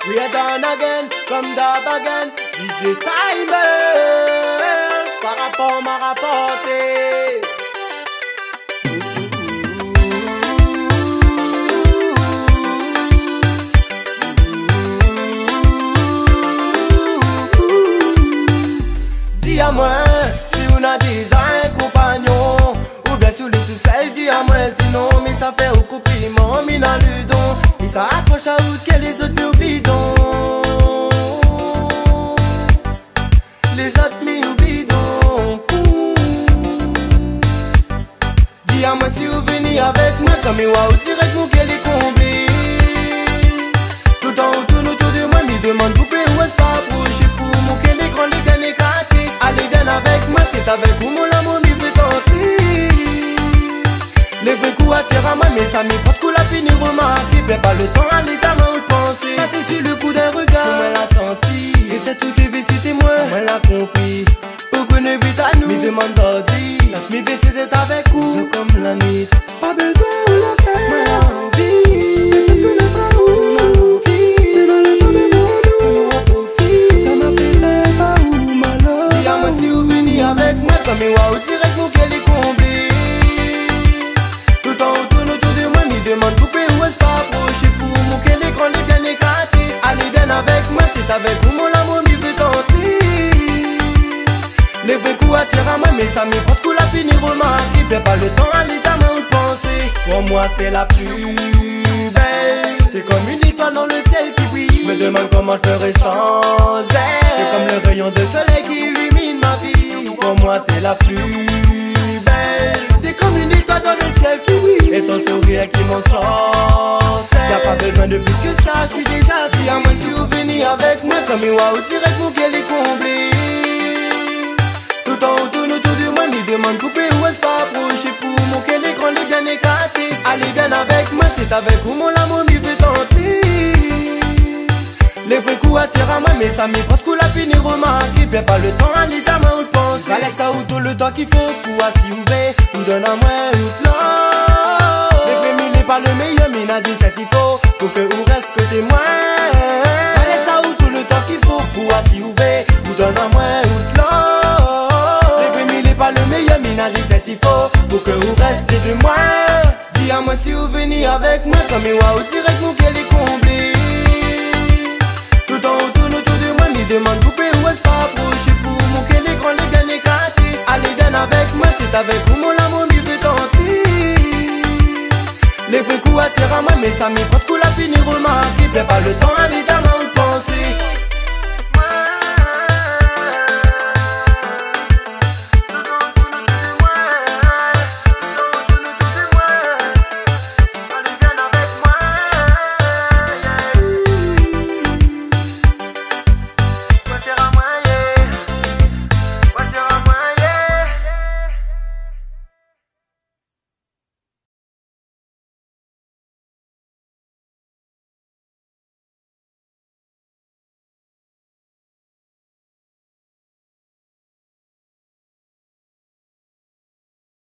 We are done again, comme d'hab again. DJ Timer, par rapport m'a rapporté. Dis à moi si on a déjà un compagnon, ou bien si on est tout seul, dis à moi sinon. Mais ça fait au compliment, mais dans le don, mais ça accroche à vous que les autres m'oublient donc. Les autres m'oublient donc. Dis à moi si vous venez avec moi, comme moi ou direct mon qu'elle est comblée. Tout le temps on tourne autour de moi, me demande poupée où est-ce pas bouger pour mon qu'elle est grand, les bien écarté. Allez viens avec moi, c'est avec vous mon amour m'y veut tenter. Les vrais coups attirent à moi, mais ça m'y pense qu'on l'a fini remarqué. Perds pas le temps à l'état où le penser. Ça c'est sur le coup d'un regard, comment elle a senti. Et c'est tout TV c'était moi, comment elle a compris. Aucune vite à nous, me demande d'ordi. Mes VC c'est avec vous, c'est comme la nuit. Pas besoin de la faire, moi l'envie. Et parce qu'on est pas où, l'envie. Mais dans le temps devant nous, on profite. Dans ma pédale, pas où, ma love. Dis à moi si vous venez avec moi, comme moi, au direct mon qu'elle est comblée. Tout le temps on tourne autour de moi, me demande poupée où est-ce pas approcher pour mon qu'elle est grand, les bien écarté. Allez viens avec moi, c'est avec vous mon amour m'y veut tenter. Les vrais coups attirent à moi, mais ça me pense qu'on l'a fini remarqué. Perds pas le temps à l'état où le penser. Pour moi t'es la plus belle. T'es comme une étoile dans le ciel qui brille. Me demande comment je ferais sans elle. T'es comme le rayon de soleil qui illumine ma vie. Pour moi t'es la plus belle. T'es comme une étoile dans le ciel qui brille. Et ton sourire qui m'en sort. Y'a pas besoin de plus que ça, je suis déjà assis. À moi si vous venez avec moi, comme moi ou direct mon qu'elle est comblée. Tout le temps on tourne autour de moi, me demande poupée où est-ce pas approcher pour mon qu'elle est grand, les bien écarté. Allez viens avec moi, c'est avec vous mon amour m'y veut tenter. Les vrais coups attirent à moi, mais ça m'y pense qu'on l'a fini remarqué. Perds pas le temps à l'état où le penser. Ça laisse à où tout le temps qu'il faut pour assis ouvert. Nous donne à moi une fleur. Les vrais mille n'est pas le meilleur, mais n'a dit c'est qu'il faut pour que vous reste côté moi. Ça laisse à où tout le temps qu'il faut pour assis ouvert. Nous donne à moi une fleur. Les vrais mille n'est pas le meilleur, mais n'a dit c'est qu'il faut pour que vous restez de moi. Dis à moi si vous venez avec moi, comme moi ou direct mon qu'elle est comblée. Tout le temps on tourne autour de moi, me demande poupée où est-ce pas approcher pour mon qu'elle est grand, les bien écarté. Allez viens avec moi, c'est avec vous mon amour m'y veut tenter. Les vrais coups attirent à moi, mais ça m'y pense qu'on l'a fini remarqué. Perds pas le temps à l'état